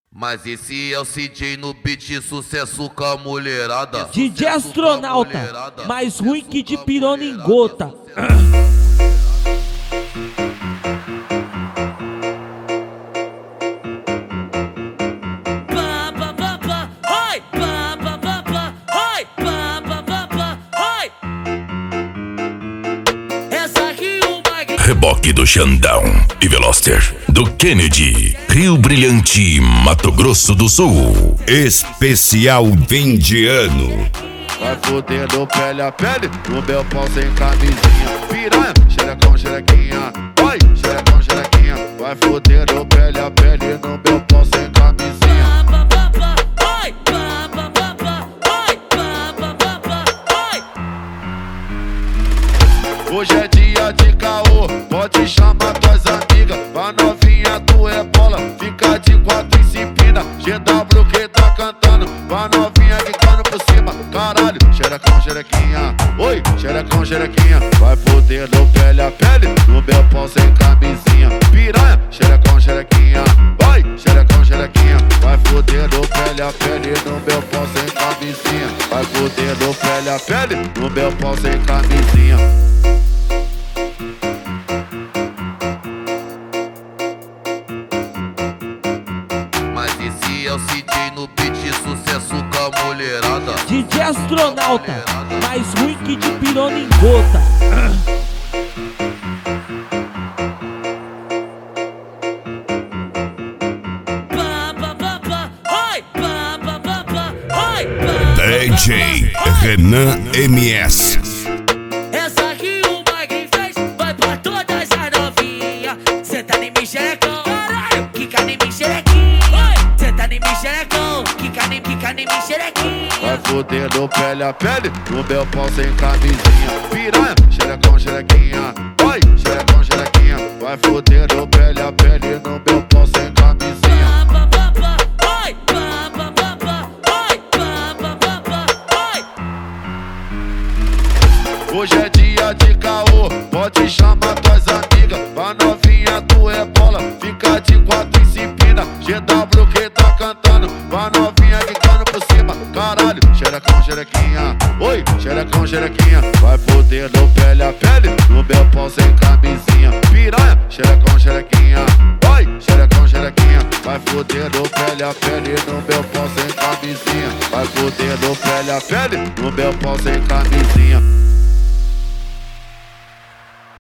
Mas esse é o CJ no beat, sucesso com a mulherada. DJ Astronauta, mais ruim que de pirona em gota. Reboque do Xandão e Veloster do Kennedy, Rio Brilhante, Mato Grosso do Sul. Especial fim de ano. Vai fudendo pele a pele, no meu pau sem camisinha. Piranha, xerecão, xerequinha. Vai, xerecão, xerequinha. Vai fudendo pele a pele, no meu pau sem camisinha. Hoje é dia de caô, pode chamar tuas amigas. Vai novinha, tu é bola, fica de quatro e se empina. GW que tá cantando, vai novinha quicando por cima. Caralho, xerecão, xerequinha. Oi, xerecão, xerequinha. Vai fudendo pele a pele, no meu pau sem camisinha. Piranha, xerecão, xerequinha. Vai, xerecão, xerequinha. Vai fudendo pele a pele, no meu pau sem camisinha. Vai fudendo pele a pele, no meu pau sem camisinha. Esse é o CJ no beat, sucesso com a mulherada. DJ Astronauta, mais ruim que de pirona em gota. DJ Renan MS. Essa que o Magri fez vai pra todas as novinhas. Senta em mim, xerecão, caralho, quica em mim, xerequinha. Senta em mim, xerecão, quica em mim, xerequinha. Vai fudendo pele a pele, no meu pau sem camisinha. Piranha, xerecão, xerequinha. Vai, xerecão, xerequinha. Vai fudendo pele a pele, no meu pau sem camisinha. Hoje é dia de caô, pode chamar tuas amigas. Vai novinha, tu é bola, fica de quatro e se empina. GW que tá cantando, vai novinha quicando por cima. Caralho, xerecão, xerequinha. Oi, xerecão, xerequinha. Vai fudendo pele a pele, no meu pau sem camisinha. Piranha, xerecão, xerequinha. Vai, xerecão, xerequinha. Vai fudendo pele a pele, no meu pau sem camisinha. Vai fudendo pele a pele, no meu pau sem camisinha.